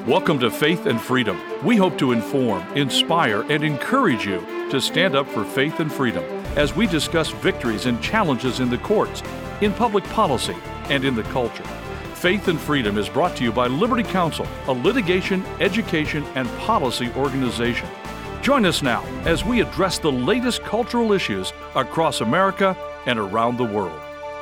Welcome to Faith and Freedom. We hope to inform, inspire, and encourage you to stand up for faith and freedom as we discuss victories and challenges in the courts, in public policy, and in the culture. Faith and Freedom is brought to you by Liberty Counsel, a litigation, education, and policy organization. Join us now as we address the latest cultural issues across America and around the world.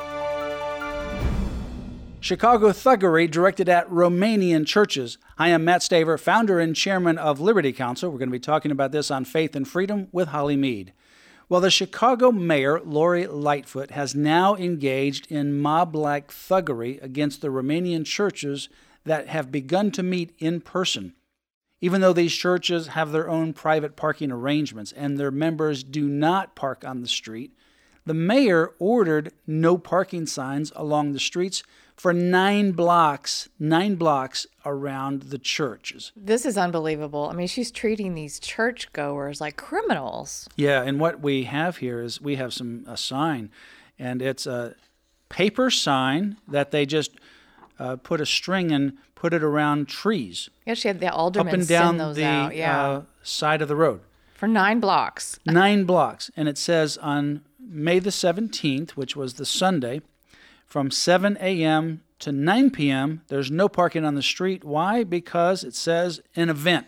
Chicago thuggery directed at Romanian churches. Hi, I'm Matt Staver, founder and chairman of Liberty Counsel. We're going to be talking about this on Faith and Freedom with Holly Mead. Well, the Chicago mayor, Lori Lightfoot, has now engaged in mob-like thuggery against the Romanian churches that have begun to meet in person. Even though these churches have their own private parking arrangements and their members do not park on the street, the mayor ordered no parking signs along the streets for 9 blocks around the churches. This is unbelievable. I mean, she's treating these churchgoers like criminals. Yeah, and what we have here is we have a sign, and it's a paper sign that they just put a string and put it around trees. Yeah, she had the aldermen up and down send those out. Yeah. Side of the road. For 9 blocks. 9 blocks. And it says on May the 17th, which was the Sunday, from 7 a.m. to 9 p.m., there's no parking on the street. Why? Because it says an event.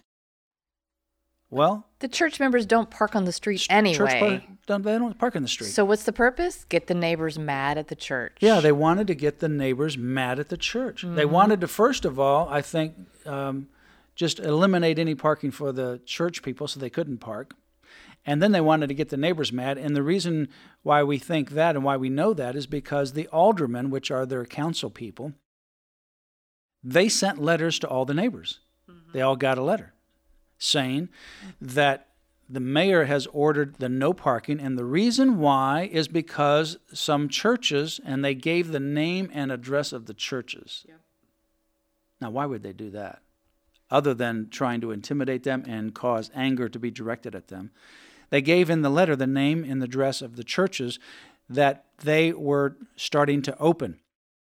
Well, the church members don't park on the street anyway. They don't park on the street. So what's the purpose? Get the neighbors mad at the church. Yeah, they wanted to get the neighbors mad at the church. Mm-hmm. They wanted to, first of all, I think, just eliminate any parking for the church people so they couldn't park. And then they wanted to get the neighbors mad. And the reason why we think that and why we know that is because the aldermen, which are their council people, they sent letters to all the neighbors. Mm-hmm. They all got a letter saying that the mayor has ordered the no parking. And the reason why is because some churches, and they gave the name and address of the churches. Yep. Now, why would they do that? Other than trying to intimidate them and cause anger to be directed at them. They gave in the letter the name and the address of the churches that they were starting to open.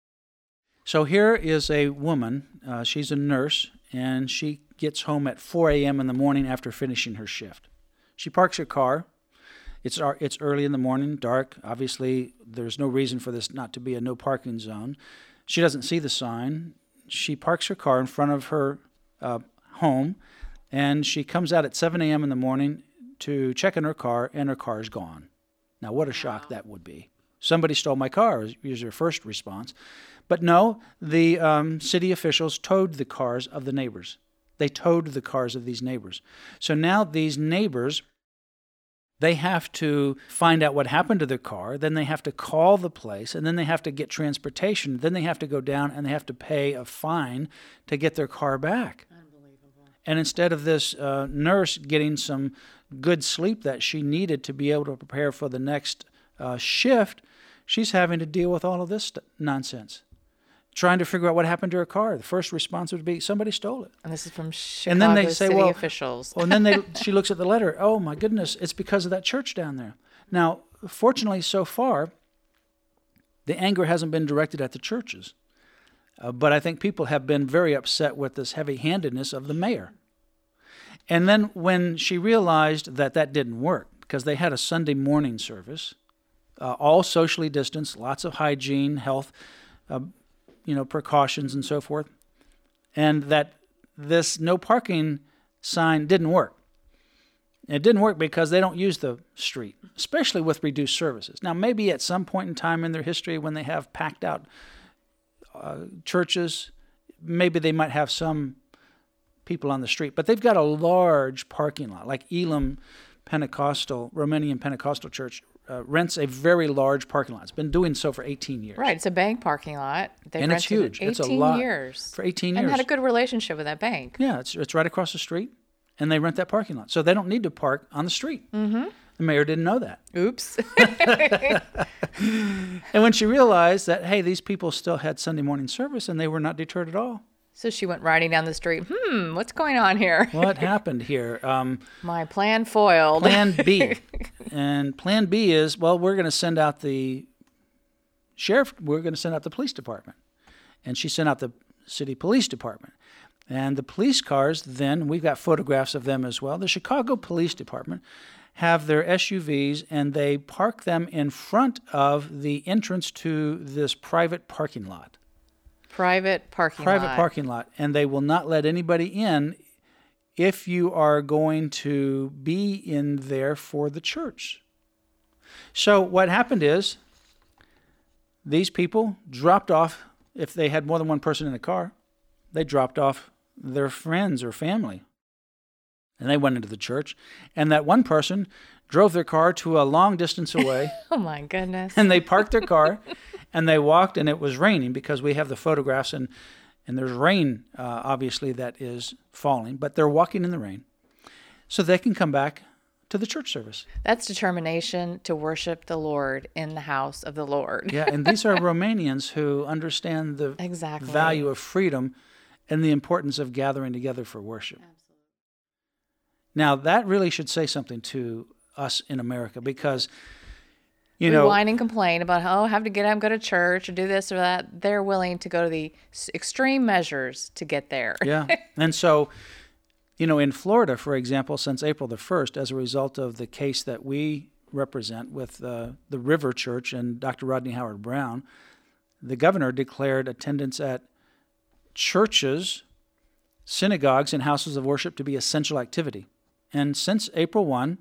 So here is a woman, she's a nurse, and she gets home at 4 a.m. in the morning after finishing her shift. She parks her car. It's early in the morning, dark. Obviously, there's no reason for this not to be a no parking zone. She doesn't see the sign. She parks her car in front of her home, and she comes out at 7 a.m. in the morning to check in her car, and her car is gone. Now, what a shock that would be. Somebody stole my car, is her first response. But no, the city officials towed the cars of the neighbors. They towed the cars of these neighbors. So now these neighbors, they have to find out what happened to their car, then they have to call the place, and then they have to get transportation, then they have to go down and they have to pay a fine to get their car back. Unbelievable. And instead of this nurse getting some good sleep that she needed to be able to prepare for the next shift, she's having to deal with all of this nonsense. Trying to figure out what happened to her car. The first response would be, somebody stole it. And this is from Chicago city officials. And then she looks at the letter, oh my goodness, it's because of that church down there. Now, fortunately, so far, the anger hasn't been directed at the churches. But I think people have been very upset with this heavy-handedness of the mayor. And then when she realized that didn't work, because they had a Sunday morning service, all socially distanced, lots of hygiene, health, precautions and so forth, and that this no parking sign didn't work. It didn't work because they don't use the street, especially with reduced services. Now, maybe at some point in time in their history when they have packed out churches, maybe they might have some people on the street, but they've got a large parking lot, like Elim Romanian Pentecostal Church rents a very large parking lot. It's been doing so for 18 years. Right, it's a bank parking lot. And it's huge. 18 it's a lot years. For 18 years. And had a good relationship with that bank. Yeah, it's right across the street, and they rent that parking lot. So they don't need to park on the street. Mm-hmm. The mayor didn't know that. Oops. And when she realized that, hey, these people still had Sunday morning service, and they were not deterred at all. So she went riding down the street. What's going on here? What happened here? My plan foiled. Plan B. And Plan B is, well, we're going to send out the sheriff. We're going to send out the police department. And she sent out the city police department. And the police cars then, we've got photographs of them as well. The Chicago Police Department have their SUVs, and they park them in front of the entrance to this private parking lot. Private parking lot. And they will not let anybody in if you are going to be in there for the church. So what happened is these people dropped off, if they had more than one person in the car, they dropped off their friends or family. And they went into the church. And that one person drove their car to a long distance away. Oh, my goodness. And they parked their car, and they walked, and it was raining because we have the photographs, and there's rain, obviously, that is falling. But they're walking in the rain so they can come back to the church service. That's determination to worship the Lord in the house of the Lord. Yeah, and these are Romanians who understand the value of freedom and the importance of gathering together for worship. Absolutely. Now, that really should say something to us in America because, you know, whine and complain about how I have to get up and go to church or do this or that. They're willing to go to the extreme measures to get there. Yeah, and so, you know, in Florida, for example, since April the 1st, as a result of the case that we represent with the River Church and Dr. Rodney Howard-Browne, the governor declared attendance at churches, synagogues, and houses of worship to be essential activity. And since April 1,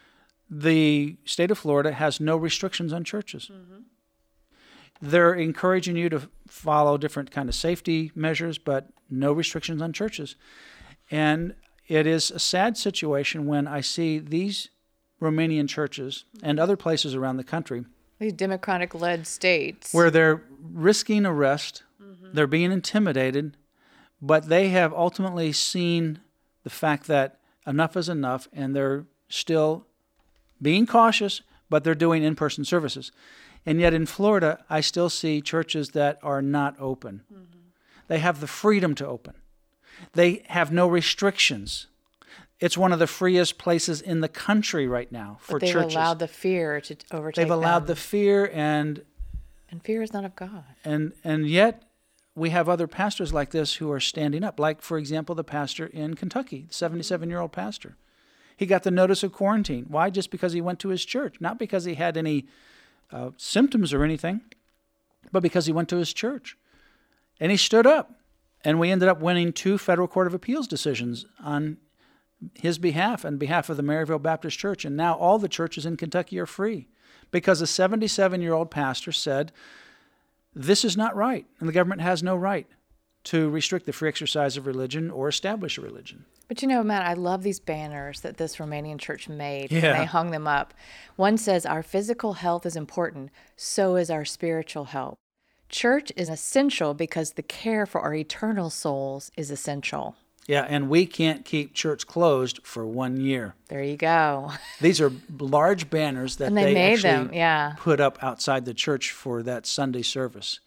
the state of Florida has no restrictions on churches. Mm-hmm. They're encouraging you to follow different kind of safety measures, but no restrictions on churches. And it is a sad situation when I see these Romanian churches and other places around the country, these Democratic-led states, where they're risking arrest, they're being intimidated, but they have ultimately seen the fact that enough is enough, and they're still being cautious, but they're doing in-person services. And yet in Florida, I still see churches that are not open. Mm-hmm. They have the freedom to open. They have no restrictions. It's one of the freest places in the country right now for churches. They've allowed the fear to overtake them. They've allowed the fear, and fear is not of God. And yet we have other pastors like this who are standing up. Like, for example, the pastor in Kentucky, the 77-year-old pastor. He got the notice of quarantine. Why? Just because he went to his church. Not because he had any symptoms or anything, but because he went to his church. And he stood up. And we ended up winning 2 federal court of appeals decisions on his behalf and behalf of the Maryville Baptist Church. And now all the churches in Kentucky are free because a 77-year-old pastor said, this is not right, and the government has no right to restrict the free exercise of religion or establish a religion. But you know, Matt, I love these banners that this Romanian church made. Yeah. And they hung them up. One says, our physical health is important, so is our spiritual health. Church is essential because the care for our eternal souls is essential. Yeah, and we can't keep church closed for 1 year. There you go. These are large banners that and they made actually them, put up outside the church for that Sunday service.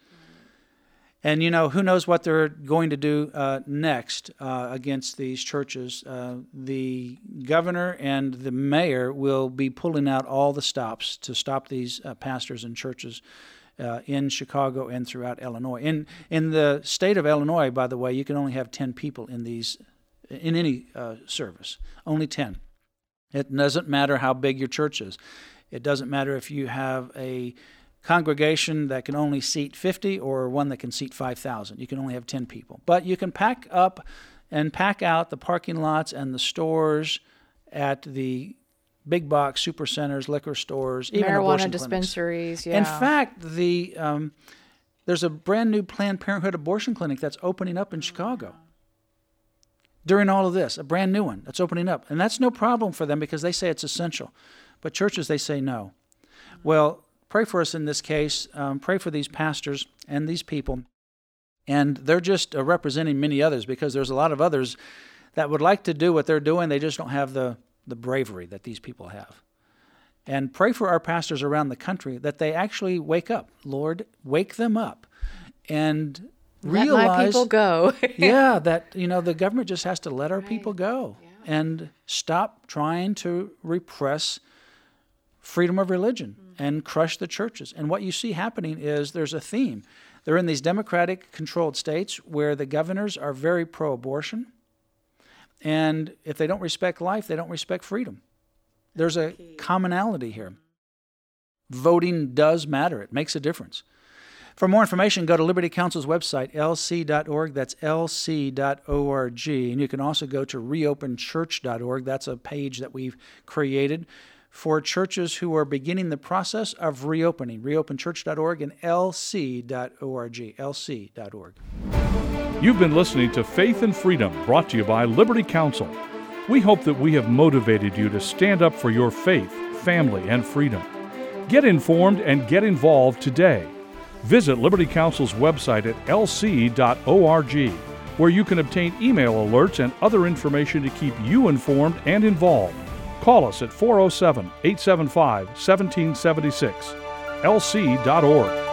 And, you know, who knows what they're going to do next against these churches. The governor and the mayor will be pulling out all the stops to stop these pastors and churches in Chicago and throughout Illinois. In the state of Illinois, by the way, you can only have 10 people in any service, only 10. It doesn't matter how big your church is. It doesn't matter if you have a congregation that can only seat 50 or one that can seat 5,000. You can only have 10 people. But you can pack up and pack out the parking lots and the stores at the big box supercenters, liquor stores, even abortion dispensaries. Yeah. In fact, there's a brand new Planned Parenthood abortion clinic that's opening up in Chicago. During all of this, a brand new one that's opening up. And that's no problem for them because they say it's essential. But churches, they say no. Well, pray for us in this case. Pray for these pastors and these people. And they're just representing many others because there's a lot of others that would like to do what they're doing. They just don't have the bravery that these people have. And pray for our pastors around the country that they actually wake up. Lord, wake them up and realize, let my people go. Yeah, that the government just has to let our people go and stop trying to repress freedom of religion and crush the churches. And what you see happening is there's a theme. They're in these Democratic-controlled states where the governors are very pro-abortion. And if they don't respect life, they don't respect freedom. There's a commonality here. Voting does matter. It makes a difference. For more information, go to Liberty Counsel's website, lc.org. That's lc.org. And you can also go to reopenchurch.org. That's a page that we've created for churches who are beginning the process of reopening, reopenchurch.org and lc.org, lc.org. You've been listening to Faith and Freedom, brought to you by Liberty Counsel. We hope that we have motivated you to stand up for your faith, family, and freedom. Get informed and get involved today. Visit Liberty Counsel's website at lc.org, where you can obtain email alerts and other information to keep you informed and involved. Call us at 407-875-1776, lc.org.